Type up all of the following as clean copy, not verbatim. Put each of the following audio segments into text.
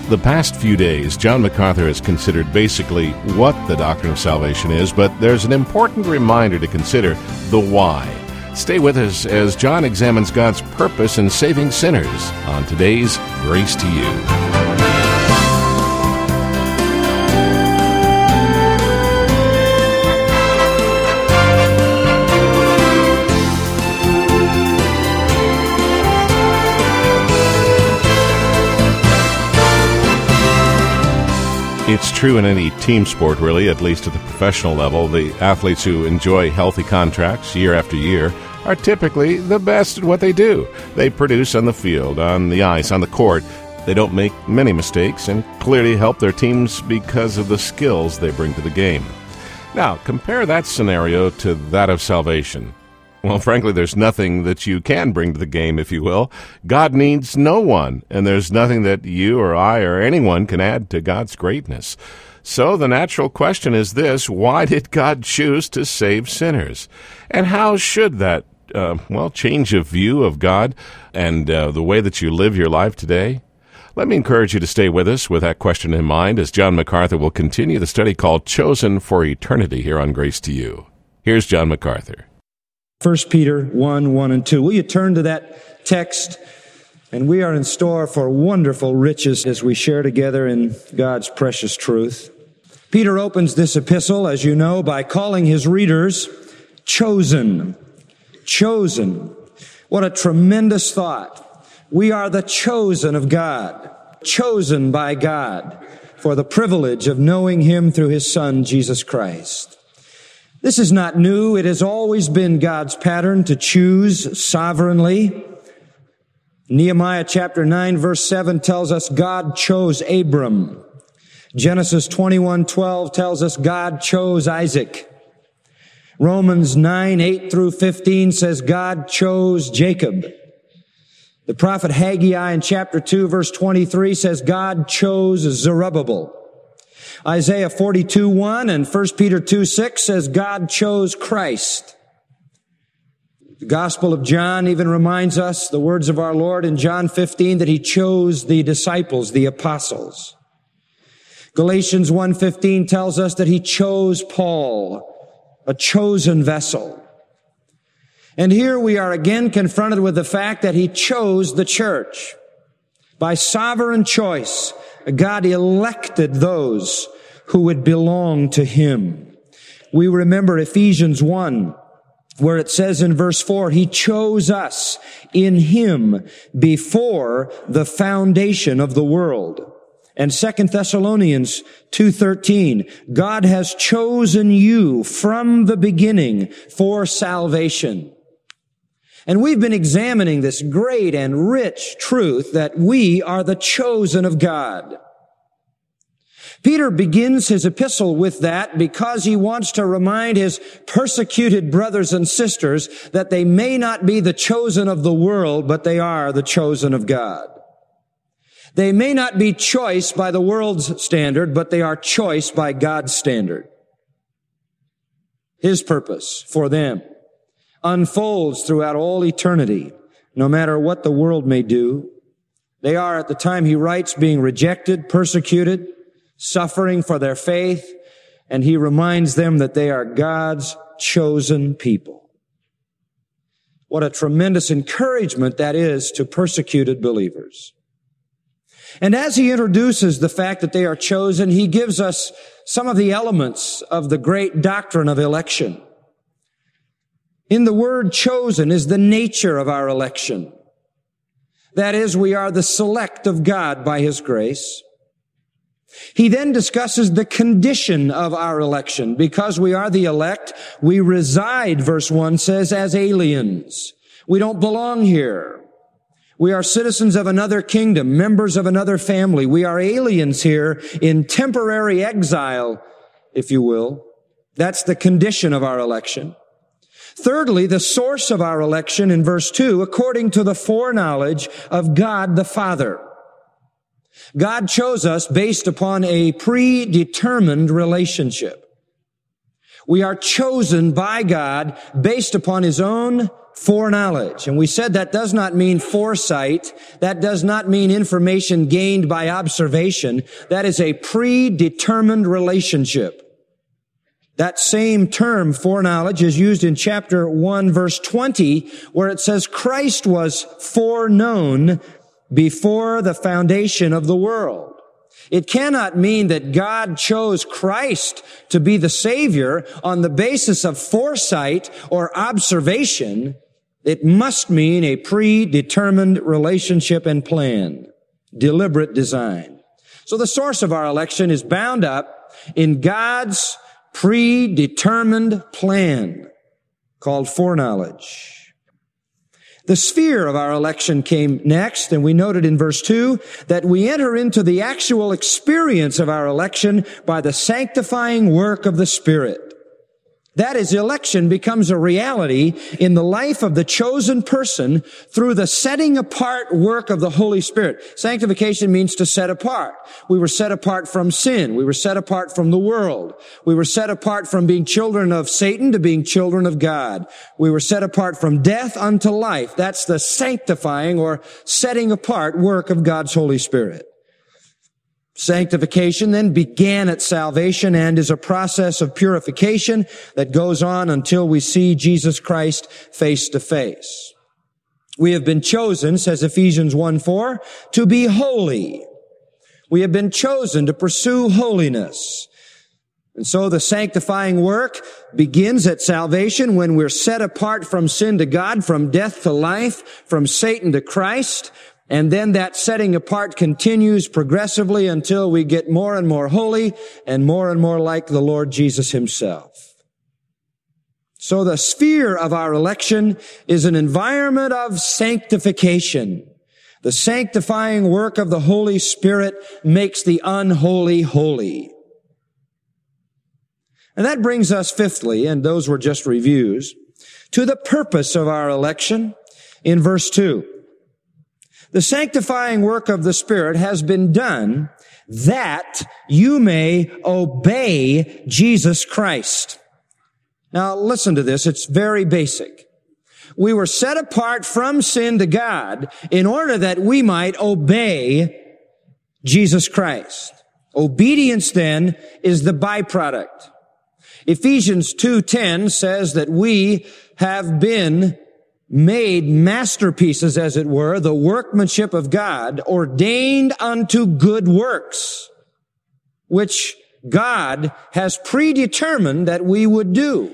The past few days, John MacArthur has considered basically what the doctrine of salvation is, but there's an important reminder to consider: the why. Stay with us as John examines God's purpose in saving sinners on today's Grace to You. It's true in any team sport, really, at least at the professional level. The athletes who enjoy healthy contracts year after year are typically the best at what they do. They produce on the field, on the ice, on the court. They don't make many mistakes and clearly help their teams because of the skills they bring to the game. Now, compare that scenario to that of salvation. Well, frankly, there's nothing that you can bring to the game, if you will. God needs no one, and there's nothing that you or I or anyone can add to God's greatness. So the natural question is this: why did God choose to save sinners? And how should that, change of view of God and the way that you live your life today? Let me encourage you to stay with us with that question in mind as John MacArthur will continue the study called Chosen for Eternity here on Grace to You. Here's John MacArthur. 1 Peter 1 and 2. Will you turn to that text? And we are in store for wonderful riches as we share together in God's precious truth. Peter opens this epistle, as you know, by calling his readers chosen. Chosen. What a tremendous thought. We are the chosen of God, chosen by God for the privilege of knowing Him through His Son, Jesus Christ. This is not new. It has always been God's pattern to choose sovereignly. Nehemiah chapter 9 verse 7 tells us God chose Abram. Genesis 21:12 tells us God chose Isaac. Romans 9:8 through 15 says God chose Jacob. The prophet Haggai in chapter 2 verse 23 says God chose Zerubbabel. Isaiah 42:1 and 1 Peter 2:6 says God chose Christ. The Gospel of John even reminds us, the words of our Lord in John 15, that He chose the disciples, the apostles. Galatians 1:15 tells us that He chose Paul, a chosen vessel. And here we are again confronted with the fact that He chose the church. By sovereign choice, God elected those who would belong to Him. We remember Ephesians 1, where it says in verse 4, He chose us in Him before the foundation of the world. And 2 Thessalonians 2:13, God has chosen you from the beginning for salvation. And we've been examining this great and rich truth that we are the chosen of God. Peter begins his epistle with that because he wants to remind his persecuted brothers and sisters that they may not be the chosen of the world, but they are the chosen of God. They may not be choice by the world's standard, but they are choice by God's standard. His purpose for them unfolds throughout all eternity, no matter what the world may do. They are, at the time he writes, being rejected, persecuted, suffering for their faith, and he reminds them that they are God's chosen people. What a tremendous encouragement that is to persecuted believers. And as he introduces the fact that they are chosen, he gives us some of the elements of the great doctrine of election. In the word chosen is the nature of our election. That is, we are the select of God by His grace. He then discusses the condition of our election. Because we are the elect, we reside, verse 1 says, as aliens. We don't belong here. We are citizens of another kingdom, members of another family. We are aliens here in temporary exile, if you will. That's the condition of our election. Thirdly, the source of our election in verse 2, according to the foreknowledge of God the Father. God chose us based upon a predetermined relationship. We are chosen by God based upon His own foreknowledge. And we said that does not mean foresight. That does not mean information gained by observation. That is a predetermined relationship. That same term, foreknowledge, is used in chapter 1, verse 20, where it says Christ was foreknown before the foundation of the world. It cannot mean that God chose Christ to be the Savior on the basis of foresight or observation. It must mean a predetermined relationship and plan, deliberate design. So the source of our election is bound up in God's predetermined plan called foreknowledge. The sphere of our election came next, and we noted in verse 2 that we enter into the actual experience of our election by the sanctifying work of the Spirit. That is, election becomes a reality in the life of the chosen person through the setting apart work of the Holy Spirit. Sanctification means to set apart. We were set apart from sin. We were set apart from the world. We were set apart from being children of Satan to being children of God. We were set apart from death unto life. That's the sanctifying or setting apart work of God's Holy Spirit. Sanctification then began at salvation and is a process of purification that goes on until we see Jesus Christ face to face. We have been chosen, says Ephesians 1:4, to be holy. We have been chosen to pursue holiness. And so the sanctifying work begins at salvation when we're set apart from sin to God, from death to life, from Satan to Christ. And then that setting apart continues progressively until we get more and more holy and more like the Lord Jesus Himself. So the sphere of our election is an environment of sanctification. The sanctifying work of the Holy Spirit makes the unholy holy. And that brings us fifthly, and those were just reviews, to the purpose of our election in verse 2. The sanctifying work of the Spirit has been done that you may obey Jesus Christ. Now listen to this. It's very basic. We were set apart from sin to God in order that we might obey Jesus Christ. Obedience then is the byproduct. Ephesians 2:10 says that we have been made masterpieces, as it were, the workmanship of God, ordained unto good works, which God has predetermined that we would do.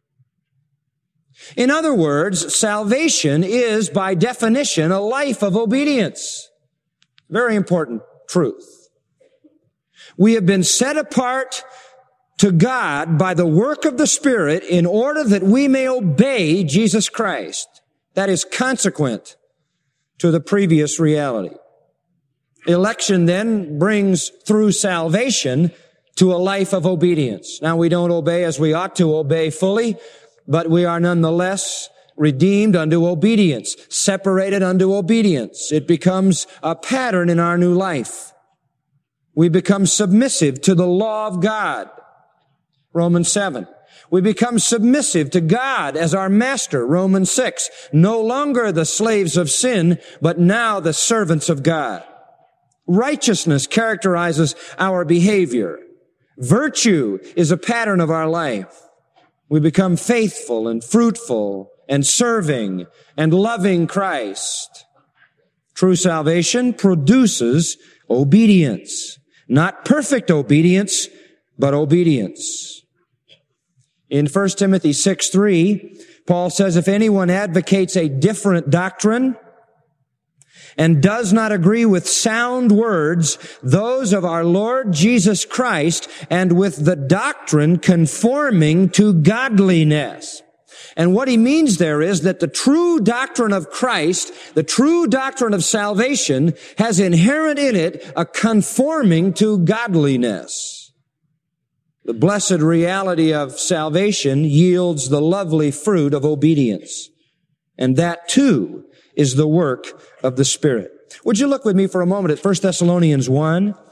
In other words, salvation is, by definition, a life of obedience. Very important truth. We have been set apart to God by the work of the Spirit in order that we may obey Jesus Christ. That is consequent to the previous reality. Election then brings through salvation to a life of obedience. Now we don't obey as we ought to obey fully, but we are nonetheless redeemed unto obedience, separated unto obedience. It becomes a pattern in our new life. We become submissive to the law of God. Romans 7. We become submissive to God as our master. Romans 6. No longer the slaves of sin, but now the servants of God. Righteousness characterizes our behavior. Virtue is a pattern of our life. We become faithful and fruitful and serving and loving Christ. True salvation produces obedience. Not perfect obedience, but obedience. In 1 Timothy 6:3, Paul says, if anyone advocates a different doctrine and does not agree with sound words, those of our Lord Jesus Christ, and with the doctrine conforming to godliness. And what he means there is that the true doctrine of Christ, the true doctrine of salvation, has inherent in it a conforming to godliness. The blessed reality of salvation yields the lovely fruit of obedience. And that too is the work of the Spirit. Would you look with me for a moment at 1 Thessalonians 1?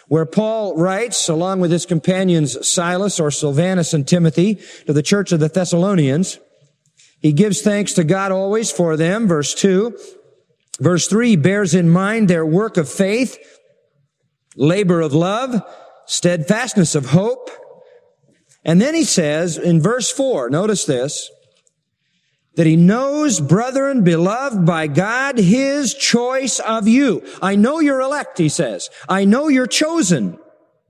where Paul writes, along with his companions Silas or Silvanus and Timothy, to the church of the Thessalonians. He gives thanks to God always for them, verse 2. Verse 3, bears in mind their work of faith, labor of love, steadfastness of hope. And then he says in verse 4, notice this, that he knows, brethren, beloved by God, his choice of you. I know you're elect, he says. I know you're chosen.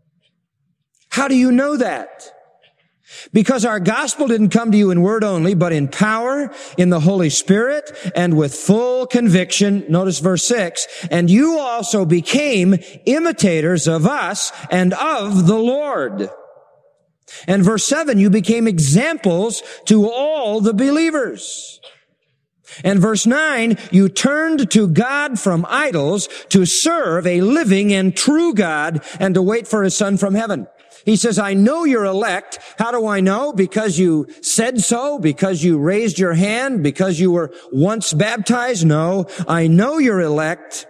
How do you know that? Because our gospel didn't come to you in word only, but in power, in the Holy Spirit, and with full conviction. Notice verse 6, and you also became imitators of us and of the Lord. And verse 7, you became examples to all the believers. And verse 9, you turned to God from idols to serve a living and true God and to wait for his Son from heaven. He says, I know you're elect. How do I know? Because you said so? Because you raised your hand? Because you were once baptized? No. I know you're elect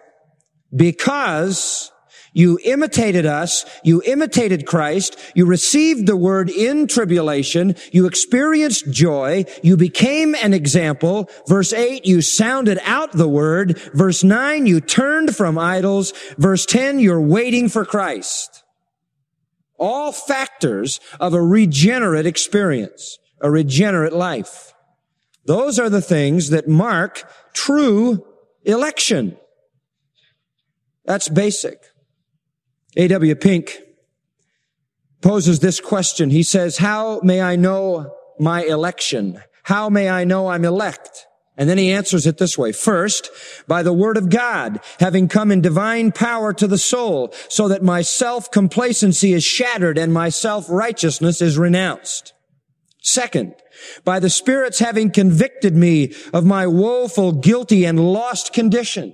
because you imitated us. You imitated Christ. You received the word in tribulation. You experienced joy. You became an example. Verse 8, you sounded out the word. Verse 9, you turned from idols. Verse 10, you're waiting for Christ. All factors of a regenerate experience, a regenerate life. Those are the things that mark true election. That's basic. A.W. Pink poses this question. He says, how may I know my election? How may I know I'm elect? And then he answers it this way. First, by the word of God, having come in divine power to the soul, so that my self-complacency is shattered and my self-righteousness is renounced. Second, by the Spirit's having convicted me of my woeful, guilty, and lost condition.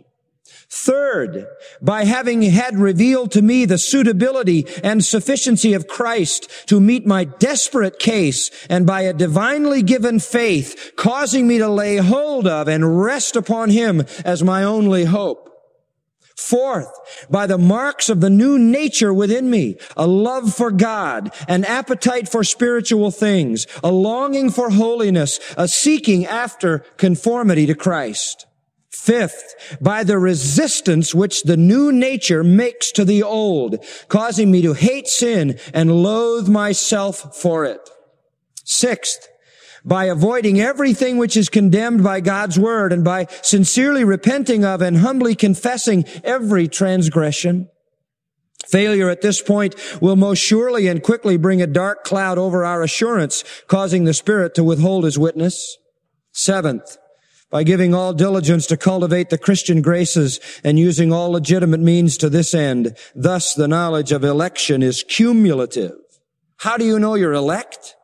Third, by having had revealed to me the suitability and sufficiency of Christ to meet my desperate case, and by a divinely given faith causing me to lay hold of and rest upon him as my only hope. Fourth, by the marks of the new nature within me, a love for God, an appetite for spiritual things, a longing for holiness, a seeking after conformity to Christ. Fifth, by the resistance which the new nature makes to the old, causing me to hate sin and loathe myself for it. Sixth, by avoiding everything which is condemned by God's word, and by sincerely repenting of and humbly confessing every transgression. Failure at this point will most surely and quickly bring a dark cloud over our assurance, causing the Spirit to withhold his witness. Seventh, by giving all diligence to cultivate the Christian graces and using all legitimate means to this end. Thus, the knowledge of election is cumulative. How do you know you're elect?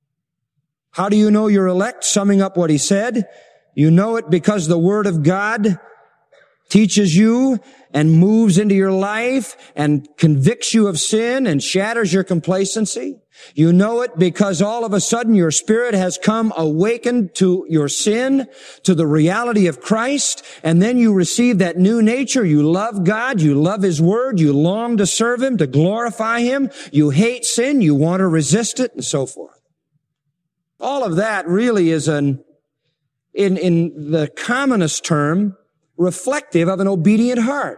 How do you know you're elect? Summing up what he said, you know it because the Word of God teaches you and moves into your life and convicts you of sin and shatters your complacency. You know it because all of a sudden your spirit has come awakened to your sin, to the reality of Christ, and then you receive that new nature. You love God, you love his word, you long to serve him, to glorify him, you hate sin, you want to resist it, and so forth. All of that really is in the commonest term, reflective of an obedient heart.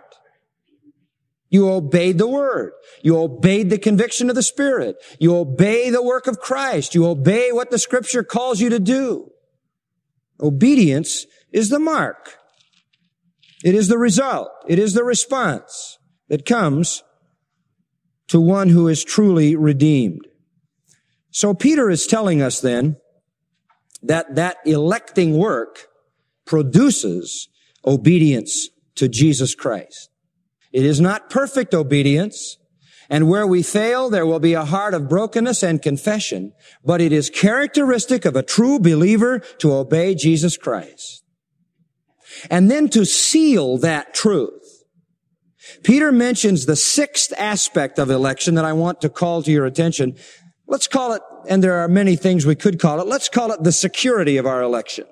You obeyed the word. You obeyed the conviction of the Spirit. You obey the work of Christ. You obey what the Scripture calls you to do. Obedience is the mark. It is the result. It is the response that comes to one who is truly redeemed. So Peter is telling us then that electing work produces obedience to Jesus Christ. It is not perfect obedience, and where we fail, there will be a heart of brokenness and confession, but it is characteristic of a true believer to obey Jesus Christ. And then to seal that truth, Peter mentions the sixth aspect of election that I want to call to your attention. Let's call it, and there are many things we could call it, let's call it the security of our election.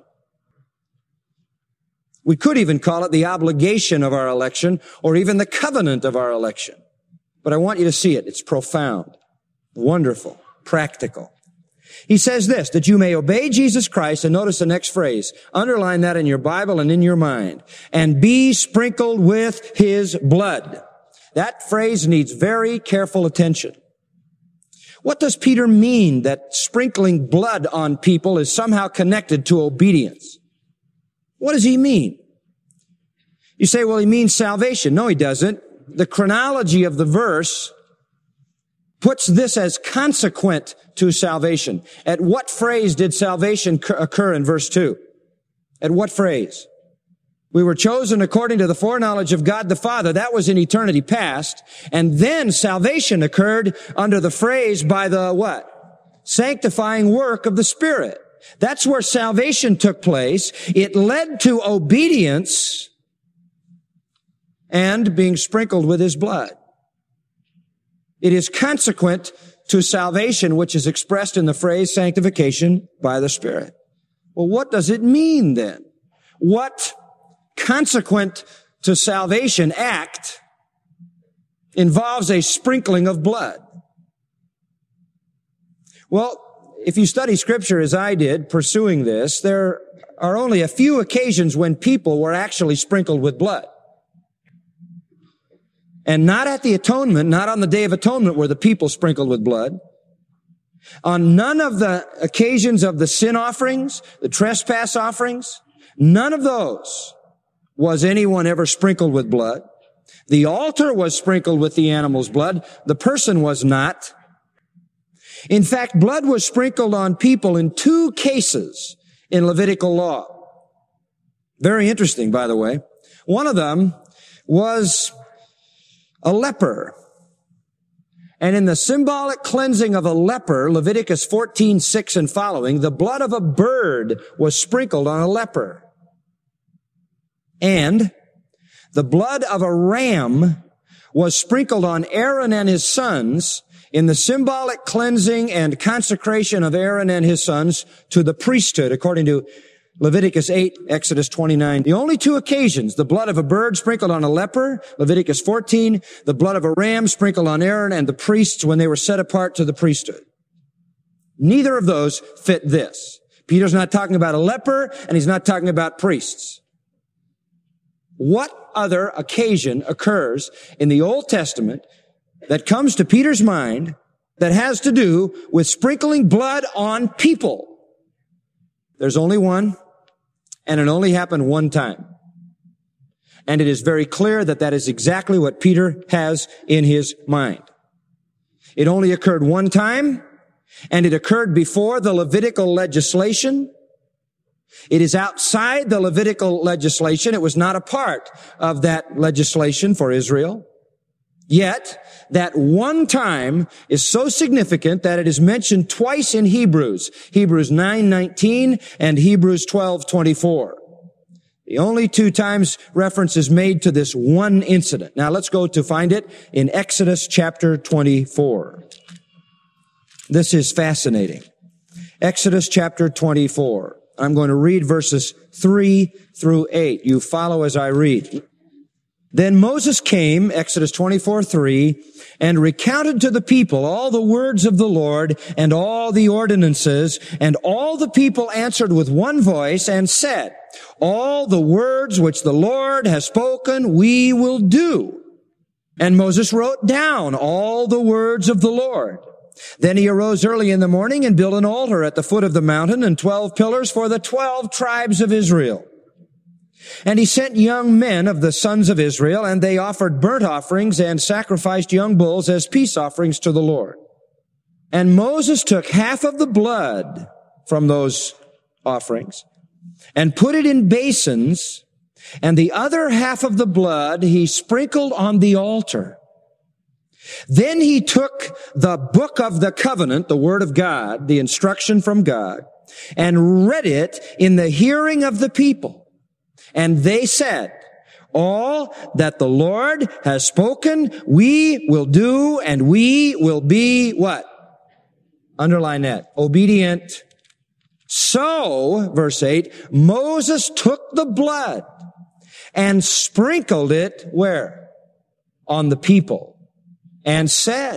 We could even call it the obligation of our election, or even the covenant of our election. But I want you to see it. It's profound, wonderful, practical. He says this, that you may obey Jesus Christ, and notice the next phrase. Underline that in your Bible and in your mind. And be sprinkled with His blood. That phrase needs very careful attention. What does Peter mean that sprinkling blood on people is somehow connected to obedience? What does he mean? You say, well, he means salvation. No, he doesn't. The chronology of the verse puts this as consequent to salvation. At what phrase did salvation occur in verse 2? At what phrase? We were chosen according to the foreknowledge of God the Father. That was in eternity past. And then salvation occurred under the phrase by the what? Sanctifying work of the Spirit. That's where salvation took place. It led to obedience and being sprinkled with His blood. It is consequent to salvation, which is expressed in the phrase sanctification by the Spirit. Well, what does it mean then? What consequent to salvation act involves a sprinkling of blood? Well, if you study Scripture as I did, pursuing this, there are only a few occasions when people were actually sprinkled with blood. And not at the atonement, not on the Day of Atonement were the people sprinkled with blood. On none of the occasions of the sin offerings, the trespass offerings, none of those was anyone ever sprinkled with blood. The altar was sprinkled with the animal's blood. The person was not. In fact, blood was sprinkled on people in 2 cases in Levitical law. Very interesting, by the way. One of them was a leper. And in the symbolic cleansing of a leper, Leviticus 14:6 and following, the blood of a bird was sprinkled on a leper. And the blood of a ram was sprinkled on Aaron and his sons in the symbolic cleansing and consecration of Aaron and his sons to the priesthood, according to Leviticus 8, Exodus 29. The only 2 occasions, the blood of a bird sprinkled on a leper, Leviticus 14, the blood of a ram sprinkled on Aaron and the priests when they were set apart to the priesthood. Neither of those fit this. Peter's not talking about a leper, and he's not talking about priests. What other occasion occurs in the Old Testament that comes to Peter's mind that has to do with sprinkling blood on people? There's only one, and it only happened one time. And it is very clear that that is exactly what Peter has in his mind. It only occurred one time, and it occurred before the Levitical legislation. It is outside the Levitical legislation. It was not a part of that legislation for Israel. Yet, that one time is so significant that it is mentioned twice in Hebrews. Hebrews 9:19 and Hebrews 12:24. The only 2 times reference is made to this one incident. Now let's go to find it in Exodus chapter 24. This is fascinating. Exodus chapter 24. I'm going to read verses 3 through 8. You follow as I read. Then Moses came, Exodus 24:3, and recounted to the people all the words of the Lord and all the ordinances, and all the people answered with one voice and said, all the words which the Lord has spoken we will do. And Moses wrote down all the words of the Lord. Then he arose early in the morning and built an altar at the foot of the mountain and 12 pillars for the 12 tribes of Israel. And he sent young men of the sons of Israel, and they offered burnt offerings and sacrificed young bulls as peace offerings to the Lord. And Moses took half of the blood from those offerings and put it in basins, and the other half of the blood he sprinkled on the altar. Then he took the book of the covenant, the word of God, the instruction from God, and read it in the hearing of the people. And they said, all that the Lord has spoken, we will do, and we will be what? Underline that. Obedient. So, verse 8, Moses took the blood and sprinkled it where? On the people. and said,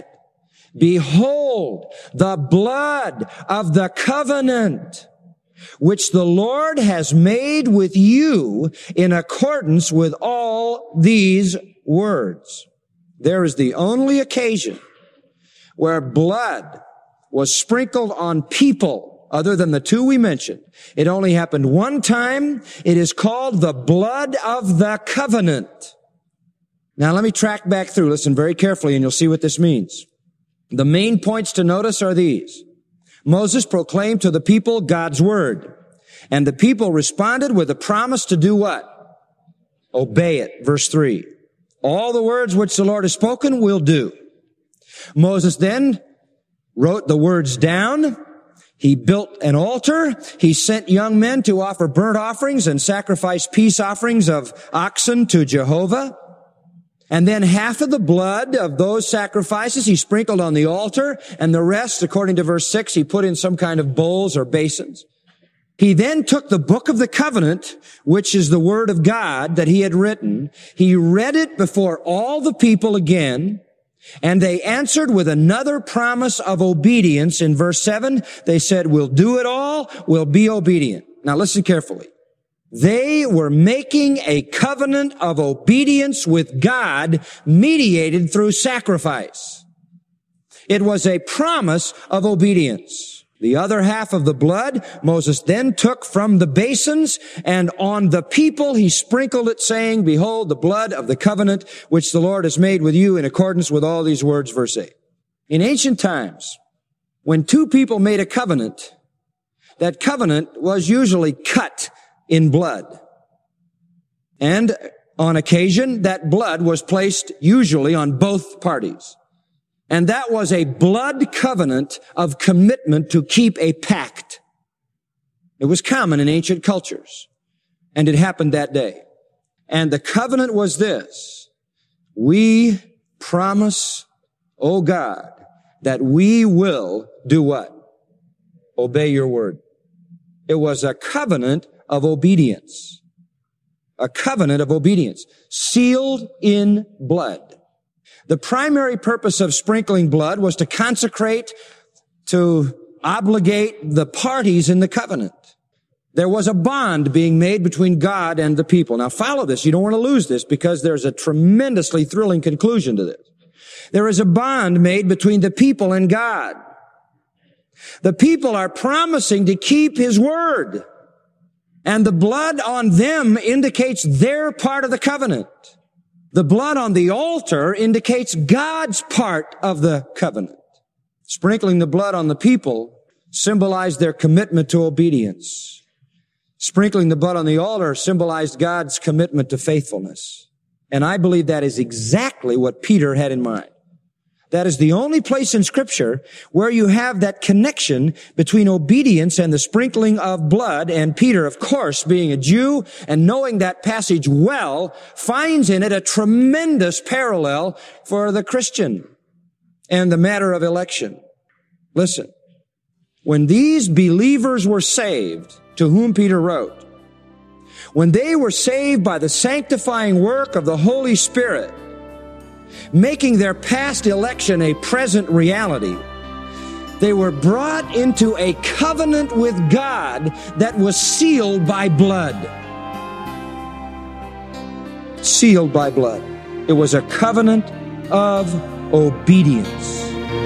Behold, the blood of the covenant, which the Lord has made with you in accordance with all these words. There is the only occasion where blood was sprinkled on people other than the two we mentioned. It only happened one time. It is called the blood of the covenant. Now let me track back through. Listen very carefully and you'll see what this means. The main points to notice are these. Moses proclaimed to the people God's word. And the people responded with a promise to do what? Obey it. Verse 3. All the words which the Lord has spoken we'll do. Moses then wrote the words down. He built an altar. He sent young men to offer burnt offerings and sacrifice peace offerings of oxen to Jehovah. And then half of the blood of those sacrifices he sprinkled on the altar, and the rest, according to verse 6, he put in some kind of bowls or basins. He then took the book of the covenant, which is the word of God that he had written. He read it before all the people again, and they answered with another promise of obedience. In verse 7, they said, we'll do it all, we'll be obedient. Now listen carefully. They were making a covenant of obedience with God mediated through sacrifice. It was a promise of obedience. The other half of the blood Moses then took from the basins, and on the people he sprinkled it, saying, Behold, the blood of the covenant which the Lord has made with you in accordance with all these words, verse 8. In ancient times, when two people made a covenant, that covenant was usually cut in blood. And on occasion, that blood was placed usually on both parties. And that was a blood covenant of commitment to keep a pact. It was common in ancient cultures. And it happened that day. And the covenant was this. We promise, O God, that we will do what? Obey your word. It was a covenant of obedience. A covenant of obedience, sealed in blood. The primary purpose of sprinkling blood was to consecrate, to obligate the parties in the covenant. There was a bond being made between God and the people. Now follow this. You don't want to lose this because there's a tremendously thrilling conclusion to this. There is a bond made between the people and God. The people are promising to keep His word. And the blood on them indicates their part of the covenant. The blood on the altar indicates God's part of the covenant. Sprinkling the blood on the people symbolized their commitment to obedience. Sprinkling the blood on the altar symbolized God's commitment to faithfulness. And I believe that is exactly what Peter had in mind. That is the only place in Scripture where you have that connection between obedience and the sprinkling of blood. And Peter, of course, being a Jew and knowing that passage well, finds in it a tremendous parallel for the Christian and the matter of election. Listen, when these believers were saved, to whom Peter wrote, when they were saved by the sanctifying work of the Holy Spirit, making their past election a present reality, they were brought into a covenant with God that was sealed by blood. Sealed by blood. It was a covenant of obedience.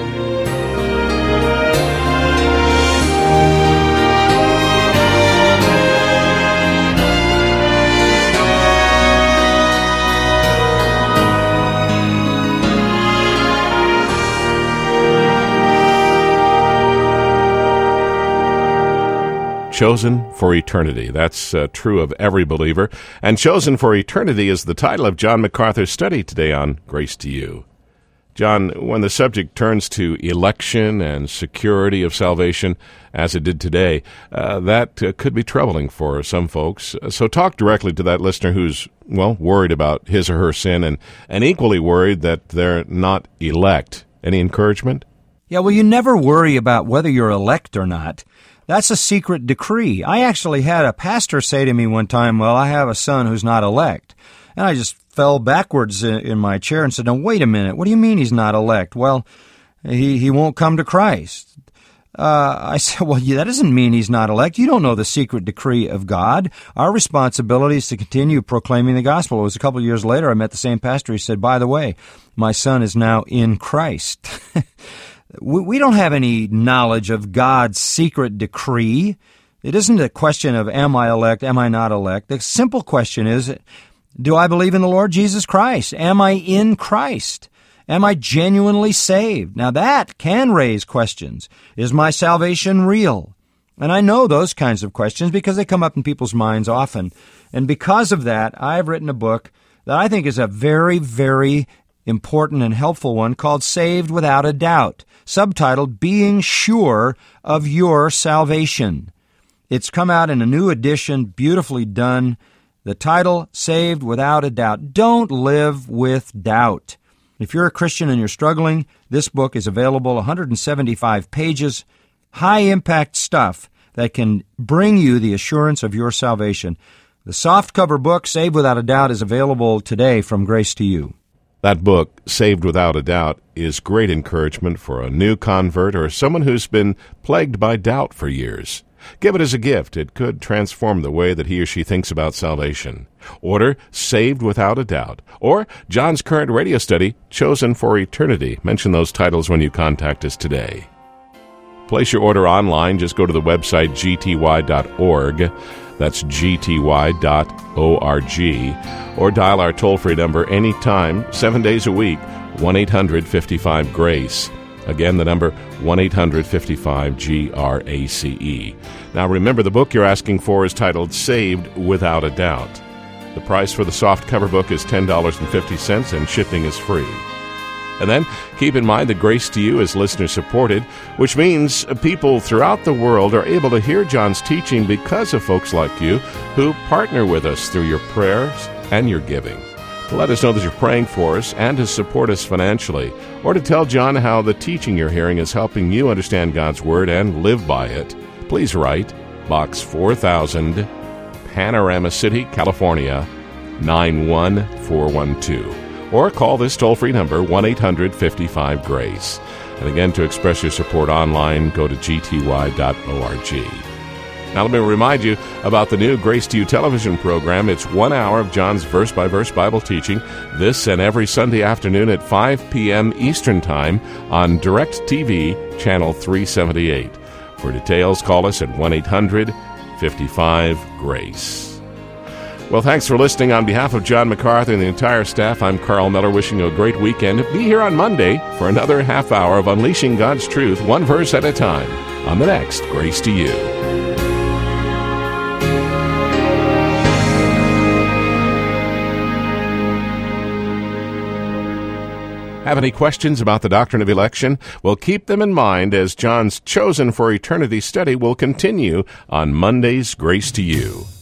Chosen for eternity. That's true of every believer. And Chosen for Eternity is the title of John MacArthur's study today on Grace to You. John, when the subject turns to election and security of salvation, as it did today, that could be troubling for some folks. So talk directly to that listener who's, well, worried about his or her sin and equally worried that they're not elect. Any encouragement? Yeah, well, you never worry about whether you're elect or not. That's a secret decree. I actually had a pastor say to me one time, well, I have a son who's not elect. And I just fell backwards in my chair and said, now, wait a minute. What do you mean he's not elect? Well, he won't come to Christ. I said, well, that doesn't mean he's not elect. You don't know the secret decree of God. Our responsibility is to continue proclaiming the gospel. It was a couple of years later, I met the same pastor. He said, by the way, my son is now in Christ. We don't have any knowledge of God's secret decree. It isn't a question of, am I elect, am I not elect? The simple question is, do I believe in the Lord Jesus Christ? Am I in Christ? Am I genuinely saved? Now that can raise questions. Is my salvation real? And I know those kinds of questions because they come up in people's minds often. And because of that, I've written a book that I think is a very, very important and helpful one called Saved Without a Doubt, subtitled Being Sure of Your Salvation. It's come out in a new edition, beautifully done. The title, Saved Without a Doubt. Don't live with doubt. If you're a Christian and you're struggling, this book is available, 175 pages, high-impact stuff that can bring you the assurance of your salvation. The softcover book, Saved Without a Doubt, is available today from Grace to You. That book, Saved Without a Doubt, is great encouragement for a new convert or someone who's been plagued by doubt for years. Give it as a gift. It could transform the way that he or she thinks about salvation. Order Saved Without a Doubt, or John's current radio study, Chosen for Eternity. Mention those titles when you contact us today. Place your order online. Just go to the website gty.org. That's gty.org. Or dial our toll-free number anytime, 7 days a week, 1-800-55-GRACE. Again, the number 1-800-55-GRACE. Now remember, the book you're asking for is titled Saved Without a Doubt. The price for the soft cover book is $10.50 and shipping is free. And then keep in mind that Grace to You is listener-supported, which means people throughout the world are able to hear John's teaching because of folks like you who partner with us through your prayers and your giving. To let us know that you're praying for us and to support us financially, or to tell John how the teaching you're hearing is helping you understand God's Word and live by it, please write Box 4000, Panorama City, California, 91412. Or call this toll-free number, 1-800-55-GRACE. And again, to express your support online, go to gty.org. Now let me remind you about the new Grace to You television program. It's 1 hour of John's verse-by-verse Bible teaching, this and every Sunday afternoon at 5 p.m. Eastern Time on DirecTV, Channel 378. For details, call us at 1-800-55-GRACE. Well, thanks for listening. On behalf of John MacArthur and the entire staff, I'm Carl Miller, wishing you a great weekend. Be here on Monday for another half hour of Unleashing God's Truth, one verse at a time, on the next Grace to You. Have any questions about the doctrine of election? Well, keep them in mind as John's Chosen for Eternity study will continue on Monday's Grace to You.